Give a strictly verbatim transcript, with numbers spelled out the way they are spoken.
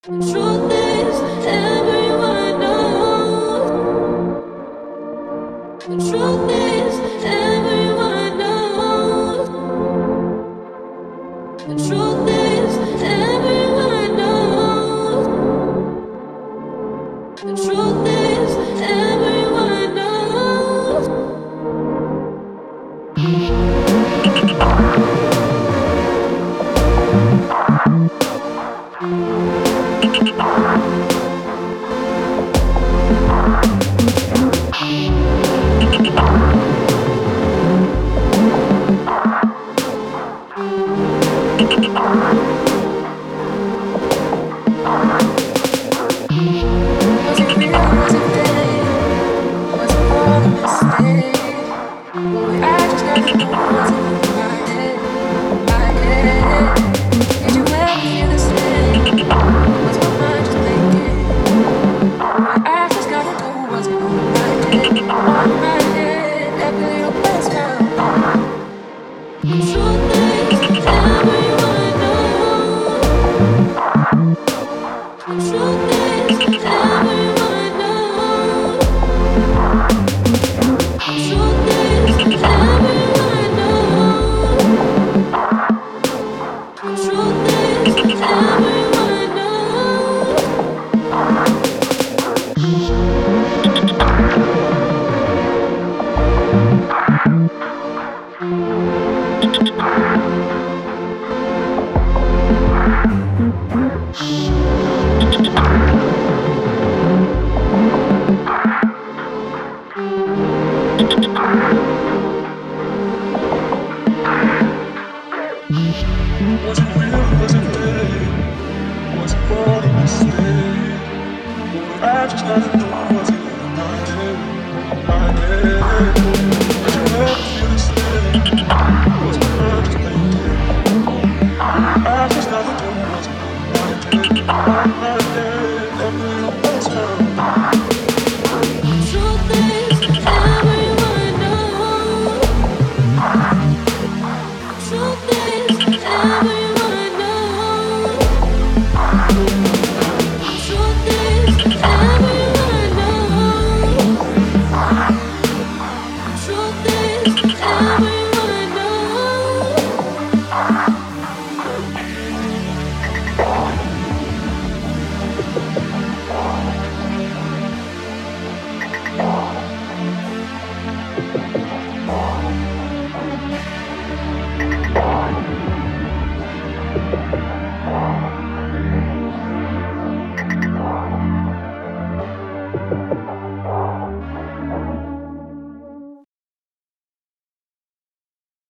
The truth is, everyone knows. The truth is, everyone knows. The truth is, everyone knows. The truth is, everyone knows. Was it real? Was it fake? Was it all a mistake? Boy, I just never knew what's in my head, my head. Did you ever feel the same? Was my mind just thinking? Boy, I just gotta know what's in my head, on my head. Every little place now. The truth is, everyone knows. The truth is, everyone knows. The truth is, everyone knows. The truth is, everyone knows. Was it real? Was it fake? Was it all a mistake? I just gotta know what's in my head, my head. Did you ever feel the same? Was my mind just thinking? I just gotta know what's in my head, my head.